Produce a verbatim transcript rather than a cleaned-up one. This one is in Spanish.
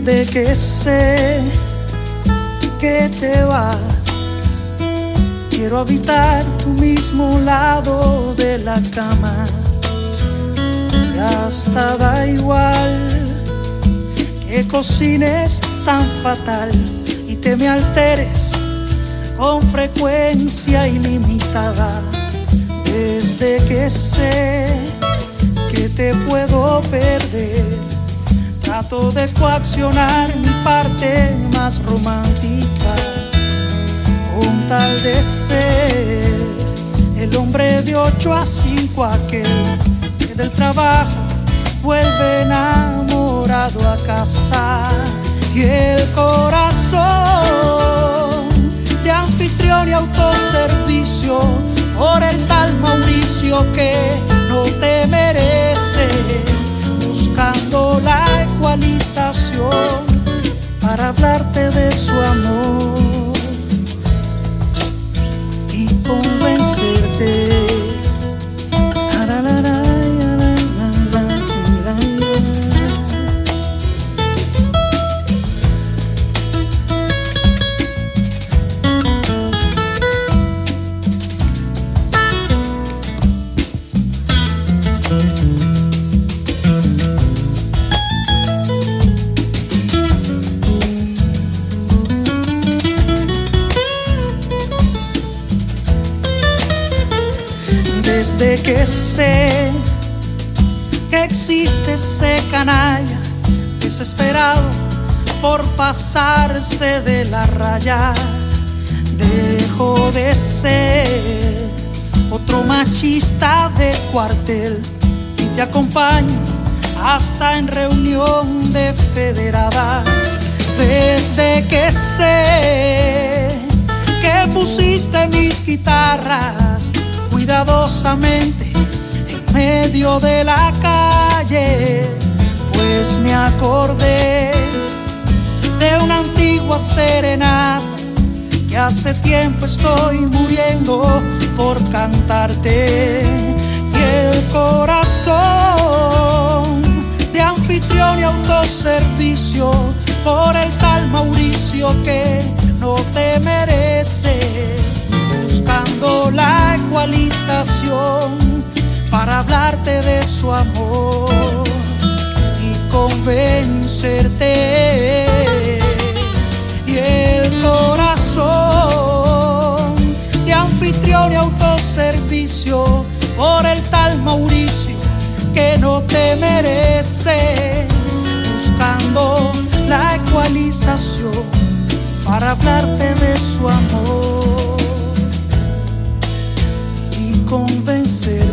Desde que sé que te vas, quiero habitar tu mismo lado de la cama. Y hasta da igual que cocines tan fatal y te me alteres con frecuencia ilimitada. Desde que sé que te puedo perder, trato de coaccionar mi parte más romántica, con tal de ser el hombre de ocho a cinco, aquel que del trabajo vuelve enamorado a casa. Y el corazón de anfitrión y autoservicio por el tal Mauricio que no te merece, buscando la ecualización para hablarte de su amor y convencerte. Desde que sé que existe ese canalla desesperado por pasarse de la raya, dejo de ser otro machista de cuartel y te acompaño hasta en reunión de federadas. Desde que sé que pusiste mis guitarras cuidadosamente en medio de la calle, pues me acordé de una antigua serenata que hace tiempo estoy muriendo por cantarte. Y el corazón de anfitrión y autoservicio por el tal Mauricio que no te merece, buscando la ecualización para hablarte de su amor y convencerte. Y el corazón de anfitrión y autoservicio por el tal Mauricio que no te merece, buscando la ecualización para hablarte de su amor y convencer.